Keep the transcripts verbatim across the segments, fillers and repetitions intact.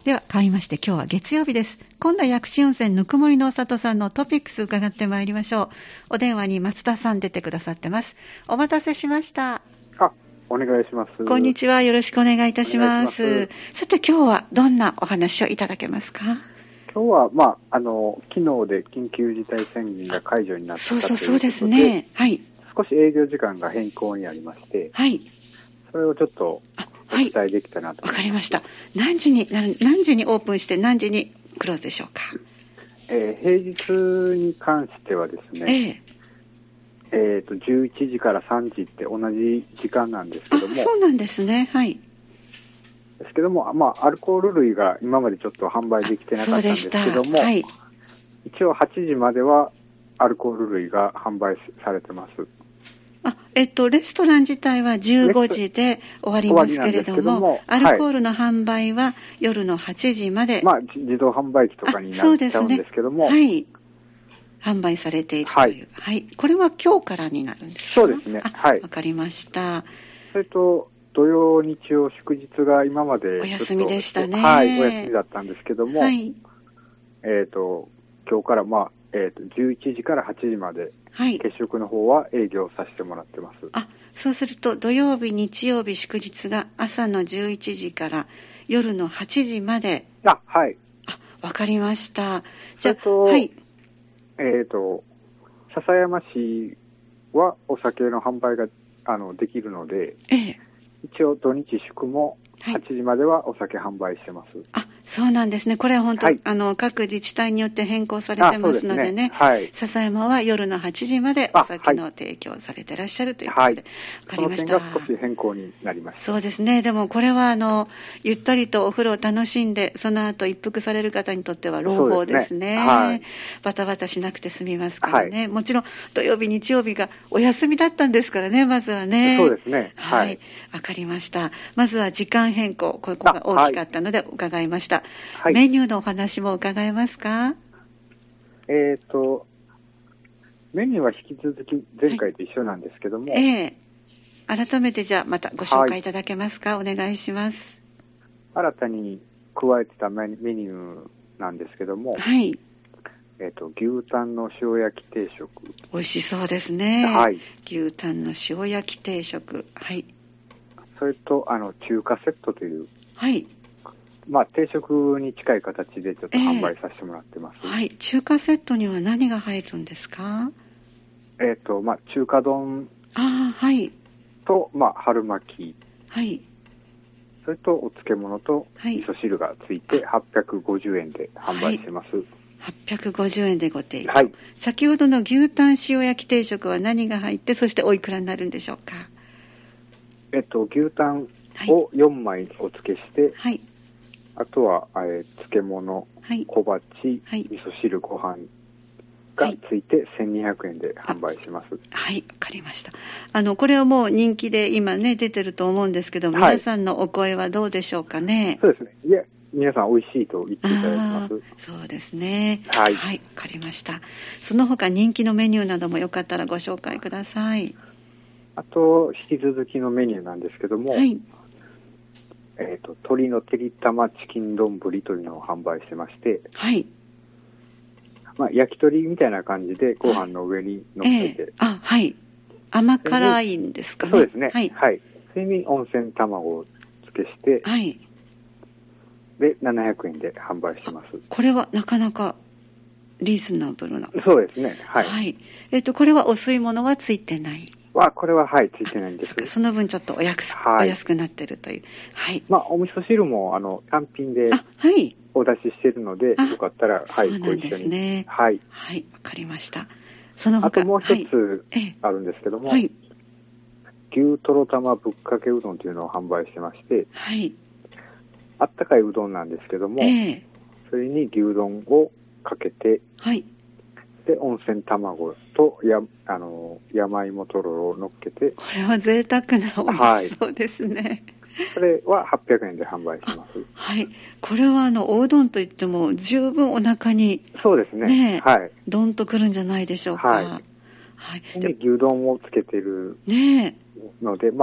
では変わりまして今日は月曜日です。今度は薬師温泉ぬくもりのお里さんのトピックス伺ってまいりましょう。お電話に松田さん出てくださってます。お待たせしました。 あ、お願いします。 こんにちは、よろしくお願いいたします。さて今日はどんなお話をいただけますか？ 今日は、まあ、あの昨日で緊急事態宣言が解除になったということで、 そうそうそうですね。はい。 少し営業時間が変更になりまして、 はい。それをちょっとお伝えできたなと思います。わ、はい、かりました。何時に何時にオープンして何時にクローズでしょうか？ えー、平日に関してはですね、えー、えーとじゅういちじからさんじって同じ時間なんですけども、 そうなんですね。はい。 ですけども、まあ、アルコール類が今までちょっと販売できてなかったんですけども、はい、一応はちじまではアルコール類が販売されてます。 あ、えっと、レストラン自体はじゅうごじで終わりますけれども、もアルコールの販売は夜のはちじまで。 まあ、自動販売機とかになっちゃうんですけども、 ね、はい。販売されているという。はい。はい。これは今日からになるんですか？ そうですね。はい。 わかりました。 それと、土曜、日曜、祝日が今までお休みでしたね。 はい、お休みだったんですけども、 はい。 えっと、今日からまあ、えっと、じゅういちじからはちじまで、はい、月食の方は営業させてもらってます。 あ、そうすると土曜日、日曜日、祝日が朝のじゅういちじから夜のはちじまで。 あ、はい。 あ、わかりました。 じゃあ、はい。えっと、笹山市はお酒の販売があのできるので、ええ、一応土日祝もはちじまではお酒販売してます。はい、 あ、そうなんですね。これは本当、はい、あの各自治体によって変更されてますのでね。はい。笹山は夜のはちじまでお酒の提供されていらっしゃるということで、はい、わかりました。 その点が少し変更になりました。 そうですね。でもこれはあのゆったりとお風呂を楽しんで、その後一服される方にとっては朗報ですね。はい。バタバタしなくて済みますからね。はい、もちろん土曜日、日曜日がお休みだったんですからね。まずはね。 そうですね。 はい。わ、はい、かりました。まずは時間変更、ここが大きかったので伺いました。はい、メニューのお話も伺えますか？ えっと、メニューは引き続き前回と一緒なんですけども、はい、 えー、改めてじゃあまたご紹介いただけますか？はい、お願いします。 新たに加えてたメニューなんですけども、はい。えっと、牛タンの塩焼き定食。 美味しそうですね。はい。牛タンの塩焼き定食。はい。 それと、あの、中華セットという。 はい。 まあ、定食に近い形でちょっと販売させてもらってます。 えー、はい。中華セットには何が入るんですか？ えっと、まあ、中華丼。 ああ、はい。 と、まあ、春巻き。 はい。 それと、お漬物と、味噌汁がついてはっぴゃくごじゅうえんで販売してます。はい、 はっぴゃくごじゅうえんでご提供。はい。先ほどの牛タン塩焼き定食は何が入って、そしておいくらになるんでしょうか？ えっと、牛タンをよんまいお付けして、はい。あとは、えー、漬物、はい、小鉢、はい、味噌汁、ご飯がついてせんにひゃくえんで販売します。 はい、わかりました。あの、これはもう人気で今ね、出てると思うんですけど、皆さんのお声はどうでしょうかね？ そうですね。いや、皆さん美味しいと言っていただいてます。 そうですね。はい。はい、わかりました。その他人気のメニューなどもよかったらご紹介ください。 あと、引き続きのメニューなんですけども、はい。えっと、鶏のてりたまチキン丼というのを販売してまして、はい。まあ、焼き鳥みたいな感じでご飯の上に乗せて、 えー、あ、はい。甘辛いんですかね？ そうですね。はい。はい。それに温泉卵を付けして、はい。で、ななひゃくえんで販売してます。 これはなかなかリーズナブルな。 そうですね。はい。 はい。えっと、これはお吸い物はついてない？ は、これは、はい、ついてないんです。 その分ちょっとお安く、はい、お安くなってるという。はい。 まあ、お味噌汁も、あの、単品で、はい。お出ししてるので、よかったら、はい、ご一緒に。ね、はい。 はい、わかりました。その他、 あともう一つあるんですけども、はい。牛とろ玉ぶっかけうどんというのを販売してまして、はい。あったかいうどんなんですけども、えー、それに牛丼をかけて、はい。で、温泉卵とや、あの、山芋とろろを乗っけて。 これは贅沢なおいしそうですね。はい、 それははっぴゃくえんで販売します。 はい。これはあの、おうどんといっても十分お腹に。 そうですね。ね、はい。 どんとくるんじゃないでしょうか。はい。 はい、で牛丼をつけてるので、ね、まあ、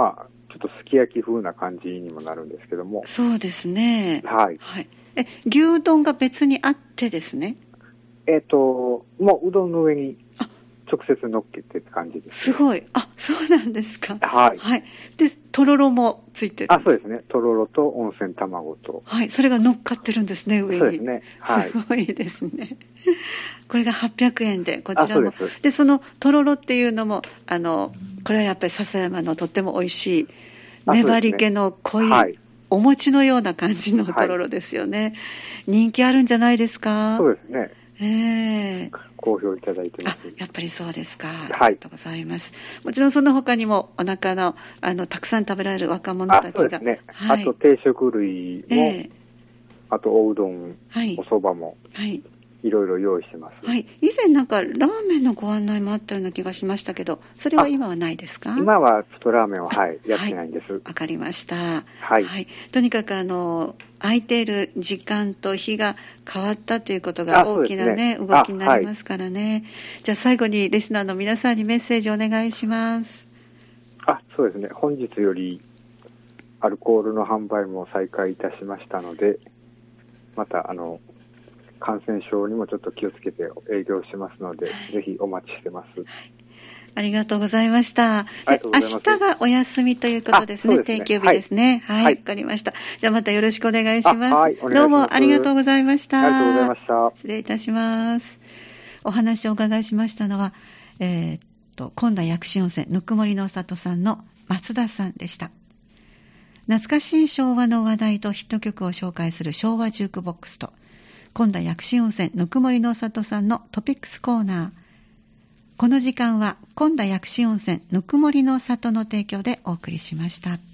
ちょっとすき焼き風な感じにもなるんですけども。 そうですね。 はい。 はい。え、牛丼が別にあってですね。 えっと、もううどんの上に直接乗っけてって感じです、 ね。すごい。あ、そうなんですか。 はい。 はい。で、とろろもついてる。 あ、そうですね。とろろと温泉卵と。 はい。それが乗っかってるんですね、上に。 そうですね。はい。 すごいですね。これがはっぴゃくえんで、こちらも。 あ、そうです。 で、そのとろろっていうのも、あの、これはやっぱり笹山のとっても美味しい、粘り気の濃い、はい、お餅のような感じのとろろですよね、はい。人気あるんじゃないですか？ そうですね。 えー、 好評いただいてます。 あ、やっぱりそうですか。 はい。 ありがとうございます。もちろんその他にもお腹の、あの、たくさん食べられる若者たちが。 あ、そうですね。 はい、 あと定食類も、えー、あとおうどん、 はい、 お蕎麦も。はい。いろいろ用意してます。 はい。以前なんかラーメンのご案内もあったような気がしましたけど、それは今はないですか？ 今はちょっとラーメンは、はい、やってないんです。わ、 はい、かりました。 はい。 はい。とにかくあの、空いている時間と日が変わったということが大きな ね, ね動きになりますからね。はい、じゃあ最後にリスナーの皆さんにメッセージお願いします。 あ、そうですね。本日よりアルコールの販売も再開いたしましたので、またあの、感染症にもちょっと気をつけて営業しますので、はい、ぜひお待ちしてます。はい、 ありがとうございました。明日はお休みということですね。定休日ですね。はい。わ、はい、かりました。じゃあまたよろしくお願いします。はい、お願いします。どうもありがとうございました。 ありがとうございました。 失礼いたします。お話をお伺いしましたのは、えー、っと、今度は薬師温泉ぬくもりの里さんの松田さんでした。懐かしい昭和の話題とヒット曲を紹介する昭和ジュークボックスと、今度は薬師温泉ぬくもりの里さんのトピックスコーナー。この時間は今度は薬師温泉ぬくもりの里の提供でお送りしました。